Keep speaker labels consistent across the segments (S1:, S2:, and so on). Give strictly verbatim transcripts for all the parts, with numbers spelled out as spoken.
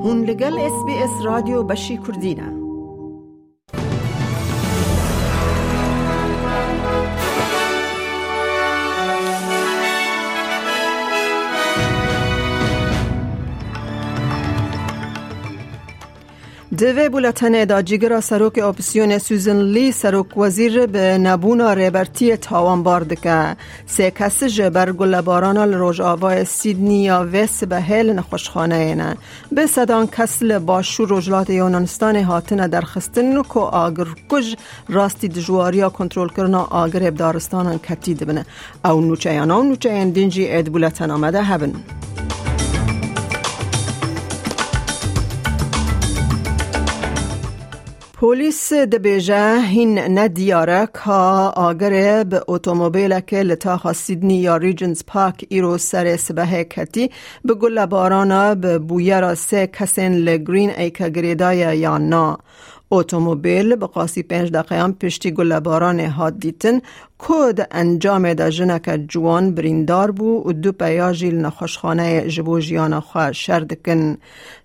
S1: هون لگل اس بی اس رادیو بشی کردینه. دوی بولتن دا جیگر سروک اپسیون سوزن لی سروک وزیر به نبونا ریبرتی تاوان باردکه سه کس جبر گلباران الروج آوای سیدنی یا ویس به هیل نخوشخانه اینه به صدان کسل باشو رجلات یونانستان هاتنه در خستن که آگر کج راستی دجواریا کنترول کرنا آگر ابدارستان کتید بنه او نوچه یانا و نوچه این دینجی اید بولتن آمده هبن. پولیس دبیجه هین ندیاره که آگره به اتومبیل که لطاق سیدنی یا ریجنز پارک ایرو سر سبه کتی به گل بارانا به بویر سه کسین لگرین ایک گریدای یا نا. اتومبیل به قاسی پنج دقیقه پشتی گل باران هاد دیتن کود انجام دا جنک جوان بریندار بو و دو پیاجیل نخوشخانه جبوجیان خواه شردکن.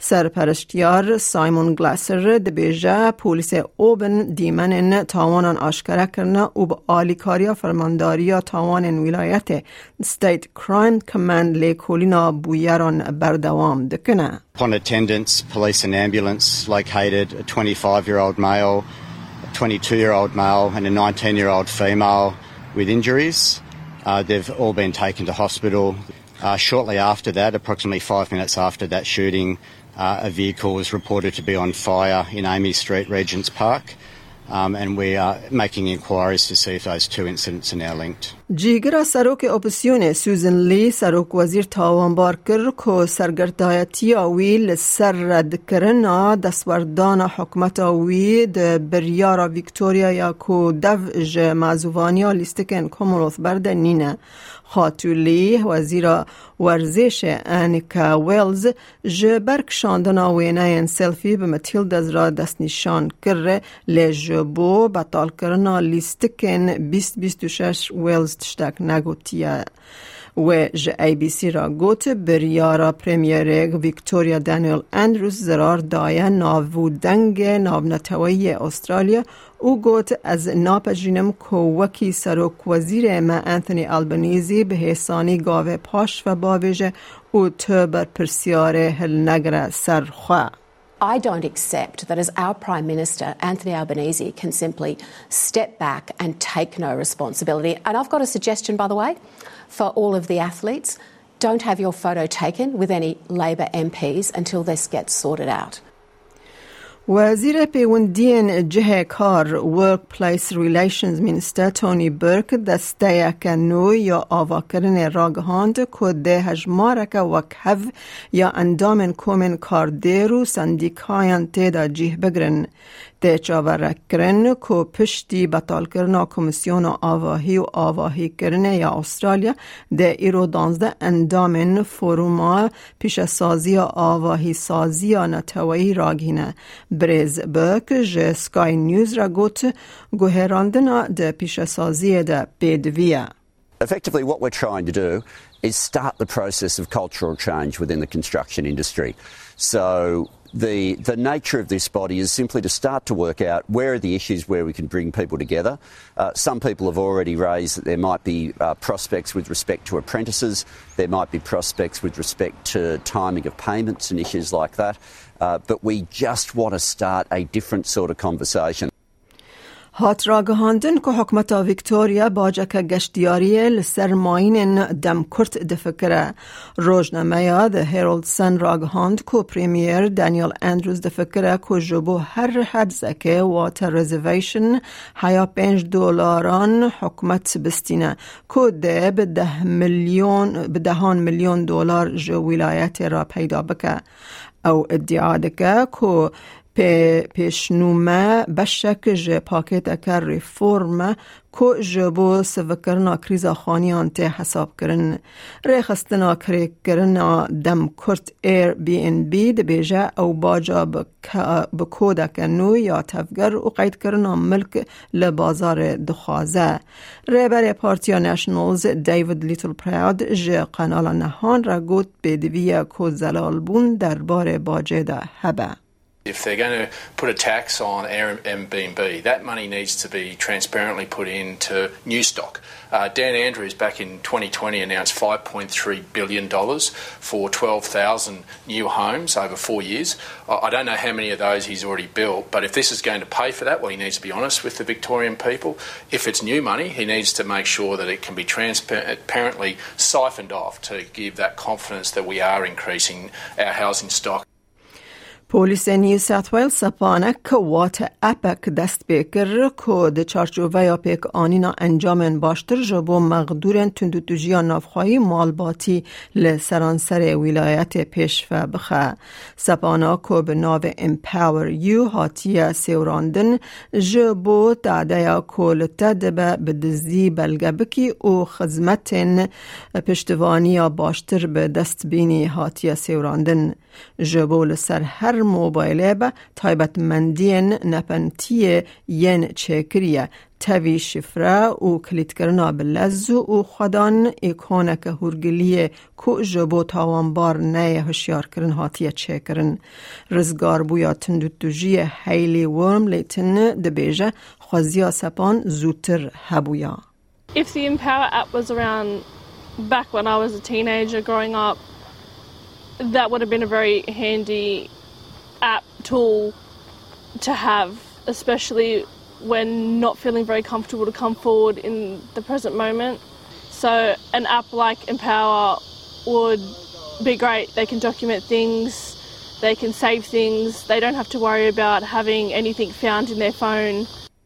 S1: سرپرشتیار سایمون گلاسر دبیجه پولیس اوبن دیمنن تاوانان آشکره کرنه و با آلیکاریا فرمانداریا تاوان ولایت ستیت کرایم کمند لیکولینا بویران بردوام دکنه.
S2: Upon attendance, police and ambulance located a twenty-five-year-old male, a twenty-two-year-old male and a nineteen-year-old female with injuries. Uh, they've all been taken to hospital. Uh, shortly after that, approximately five minutes after that shooting, uh, a vehicle was reported to be on fire in Amy Street, Regents Park. Um, and we are making inquiries to see if those two incidents are now linked.
S1: جیگر سروک اپسیون سوزن لی سروک وزیر تاوان بار کر که سرگردایتی آویل سر رد کرنا دستوردان حکمت آوی ده بریارا ویکتوریا یا که دو جه معزوانیا لیستکن کامونوث برده نینه. خاتولی وزیر ورزش انیکا ویلز جه برک شاندن آوینه این سلفی به متیلدز را دست نشان کره لی جبو بطال کرنا لیستکن بیست بیست و شش ویلز تشتک نگوتیه. و جه ای بی سی را گوت بریارا پریمیرگ ویکتوریا دانیل اندروز زرار دایه ناودنگ ناونتوی استرالیا او گوت از ناپجینم که وکی سروک وزیر ما انتونی آلبنیزی به حسانی گاوه پاش و باویجه او تبر پرسیاره هل نگره سرخواه.
S3: I don't accept that as our Prime Minister, Anthony Albanese, can simply step back and take no responsibility. And I've got a suggestion, by the way, for all of the athletes. Don't have your photo taken with any Labor M Ps until this gets sorted out.
S1: وزیر پیوندین جه کار Workplace Relations Minister تونی برک دسته کنو یا آواکرن راگهاند که ده هجمارک وکهو یا اندامن کومن کاردیرو سندیکاین تیدا جیه بگرن. ده چاورکرن که پشتی بطال کرنا کمیسیون آواهی و آواهی کرنه یا استرالیا ده ایرو دانزده اندامن فروما پیش سازی آواهی سازی نتوایی راگینه. بریز برک جه سکای نیوز را گوت گوهراندنا ده پیش سازی ده بیدویه.
S4: Effectively what we're trying to do is start the process of cultural change within the construction industry. So The the nature of this body is simply to start to work out where are the issues where we can bring people together. Uh, some people have already raised that there might be uh, prospects with respect to apprentices. There might be prospects with respect to timing of payments and issues like that. Uh, but we just want to start a different sort of conversation.
S1: هات راگهاندن که حکمت ویکتوریا باجه که گشتیاری لسر ماین دم کرت دفکره. روزنامه یا ده هیرالد سن راگهاند که پریمیر دانیل اندروز دفکره که جبو هر حدزه که واتر رزیویشن هیا پنج دولاران حکمت بستینه که ده به ده میلیون به دهان میلیون دلار جو ولایت را پیدا بکه. او ادعا دکه که پیشنومه بشک ج پاکت اکر ریفورم کو جبو سوکرنا کریزا خانیان ته حساب کرن. ریخستنا کری کرنا دم کرت ایر بی این بی ده بیجه او باجا بکودا کنو یا تفگر و قید کرنا ملک لبازار دخوازه. ریبر پارتیا نشنالز دیوید لیتل پراود ج قنال نهان را گوت بدویه کو زلال بون در بار باجه ده هبه.
S5: If they're going to put a tax on Airbnb, that money needs to be transparently put into new stock. Uh, Dan Andrews back in twenty twenty announced five point three billion dollars for twelve thousand new homes over four years. I don't know how many of those he's already built, but if this is going to pay for that, well, he needs to be honest with the Victorian people. If it's new money, he needs to make sure that it can be transparently siphoned off to give that confidence that we are increasing our housing stock.
S1: پولیس نیو ساوت ویلز سپانه که وات اپک دست بکر که ده چارچوبه یا پیک آنینا انجام باشتر جبو مقدورن تندوتوجیا نافخواهی مالباتی لسرانسر ولایت پیشفه بخه. سپانه که به ناو امپاور یو هاتیه سیوراندن جبو تعدیه که لتدبه بدزدی بلگه بکی و خدمتن پشتوانی باشتر به دست بینی هاتیه سیوراندن. جبو لسر هر موبایله با تایبت مندین نپنتیه ین چکریه تاوی شفره و کلیت کرنا بلزو و خدان ایکونه که هرگلیه که جبو تاوانبار نه هشیار کرن هاتیه چکرن. رزگار بویا تندوتوجی هیلی ورم لیتن دبیجه خوزیا سپان زودتر هبویا.
S6: If the Empower app was around back when I was a teenager growing up, that would have been a very handy app tool to have, especially when not feeling very comfortable to come forward in the present moment. So an app like Empower would be great. They can document things, they can save things, they don't have to worry about having anything found in their phone.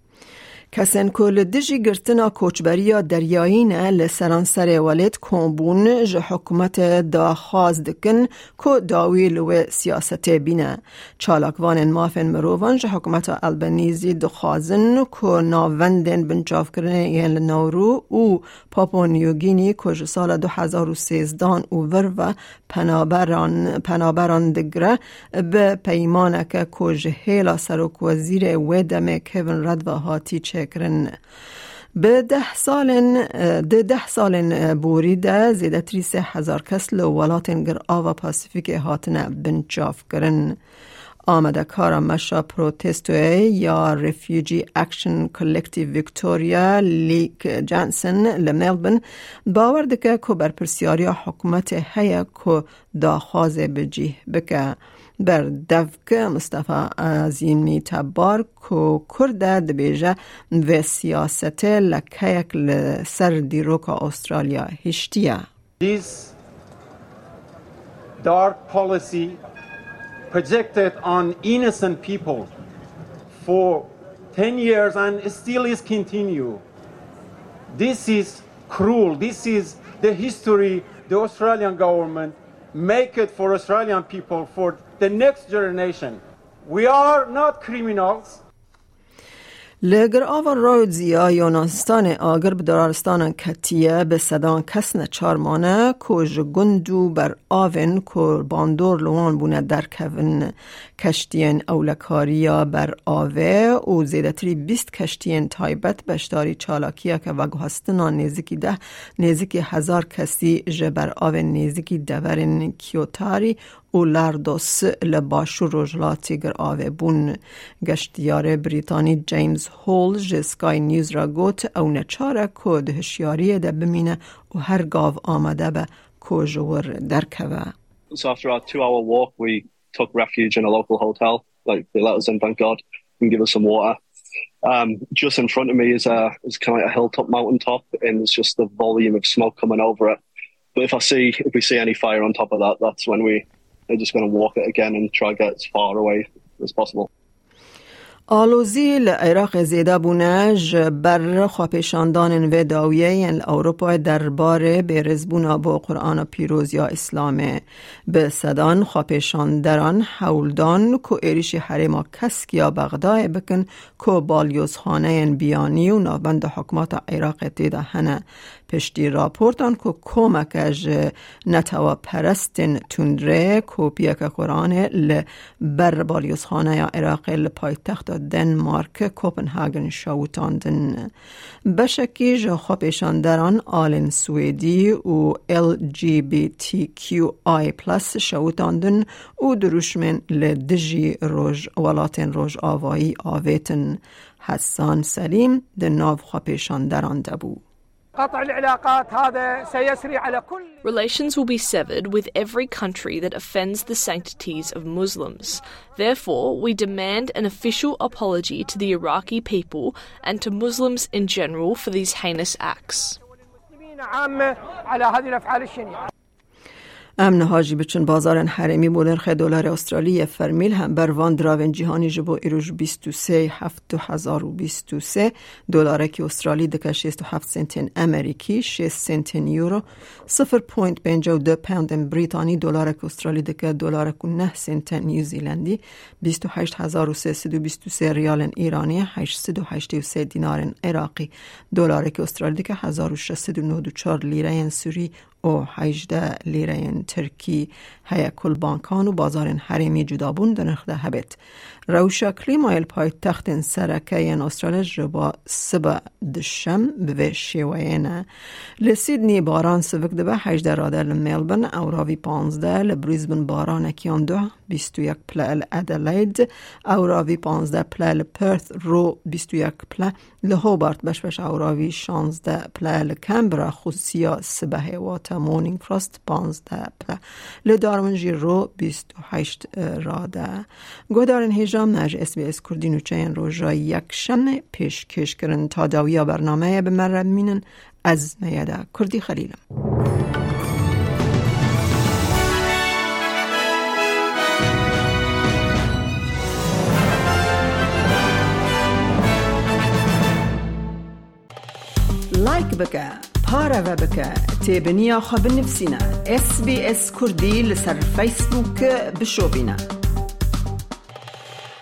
S1: کسان کل دژی گرتنا کوچبریا دریایی نه لسرانسر ولید کمبون ج حکومت دا خواست دکن که داویل و سیاست بینه. چالاکوان مافن مروان ج حکومت البنیزی دخوازن که ناوندن بنچاف کرنه یل نورو و پاپو نیوگینی که ج سال دو هزار و سیزدان و ور و پنابران, پنابران دگره به پیمانه که ج هیلا سروک وزیر ودم کوین رد و هاتی چه کرن. به ده سالن ده ده سالن بوریده زیده تری سه هزار کس لولاتن گر آوا پاسیفیک هاتنه بنچاف کرن. آمده کارا مشا پروتستوی یا ریفیوجی اکشن کلکتیو ویکتوریا لیک جانسن لملبن باور دکه که بر پرسیاریا حکومت هیا که داخواز بجیه بکه. بر دفک مصطفی عظیمی تبار کو کرده دبیجه و سیاست لکیک لسر دیروک استرالیا هشتیه.
S7: This dark policy projected on innocent people for ten years and still is continue. This is cruel. This is the history the Australian government make it for Australian people for the next generation. We are not criminals.
S1: لگر آور رودزیا یونانستان آگر به درارستان کتیه به صدان کسن چارمانه کج گندو بر آون که باندور لوان بونه در کون کشتین اولکاریا بر آوه و زیدتری بیست کشتین تایبت بشتاری چالاکیه که وگو هستنا نیزکی ده نیزکی هزار کسی جبر آون نیزکی دورن کیوتاری و لردوس لباشو رجلاتی گر آوه بون. گشتیار بریتانی جیمز هول جسکای نیوز را گوت او نچاره که دهشیاری ده بمینه و هر گاو آمده به که جور درکوه.
S8: So after our two hour walk we took refuge in a local hotel. Like they let us in, thank God, and give us some water. Um, just in front of me is a is kind of like a hilltop mountain top, and it's just the volume of smoke coming over it. But if I see if we see any fire on top of that, that's when we are just going to walk it again and try to get as far away as possible.
S1: آلوزی لعراق زیده بونج بر خواپیشاندان و داویه این اروپا درباره برزبونا با قرآن پیروز یا اسلام به صدان خواپیشاندران حولدان که ایریش حریما کسکیا بغدای بکن که بالیوزخانه بیانی و نابند حکمات عراق دیده هنه پشتی راپورتان که کمکش نتوا پرستن تندره کوپیا که قرآن لبر بالیوزخانه یا عراق لپایتخت دنمارک کوپنهاگن شوتاندن بشکی جا خواپیشاندران آلن سویدی و ال جی بی تی کیو آی پلس شوتاندن و دروشمن لدجی روژ ولاتن روژ آوایی آویتن حسان سلیم دناو خواپیشاندران دبو.
S9: Relations will be severed with every country that offends the sanctities of Muslims. Therefore, we demand an official apology to the Iraqi people and to Muslims in general for these heinous acts.
S1: امن حاجی بچن بازار حرمی بولنخ دلار استرالی فرمیل هم بر وان دراون جهانی جبو ایروژ بیست و سه هفت هزار و بیست و سه دلار که استرالی دکه شصت و هفت سنت امریکی شش سنت یورو صفر پوینت پنجاه و دو پوند بریتانی دلار که استرالی دکه دلار که نه سنت نیوزیلندی بیست و هشت هزار و سیصد و بیست و سه ریال ایرانی هشتصد و هشتاد و سه دینار عراقی دلار که استرالی دکه هزار و ششصد و نود و چهار لیره سوری و هجده لیره ترکی هیا کل بانکان و بازار حریمی جدابون دنخده هبت. روشا کلیمایل پای تخت سرکه این استرالیا جبا سبا دشم به شیوینه. لسیدنی باران سوک دبه هجده راده لملبن او راوی پانزده لبریزبن باران اکیان دو بیست و یک پله لادلید او راوی پانزده پله لپرث رو بیست و یک پله لهوبارت بشبش او راوی شانزده پله لکمبرا خصوصیا سبه واتا مورنینگ فروست پانزده پله لدارمنجی رو بیست و هشت راده. گودارن هیجام نج اس بی اس کردی نوچه این روژا یک شمه پیش کش کرن تا داویا برنامه به من رب مینن از میاده کردی خلیلم. لایک بکه پاره و بکه تیبنیا خواب نفسینا اس بی اس کردی لسر فیسبوک بشو بینا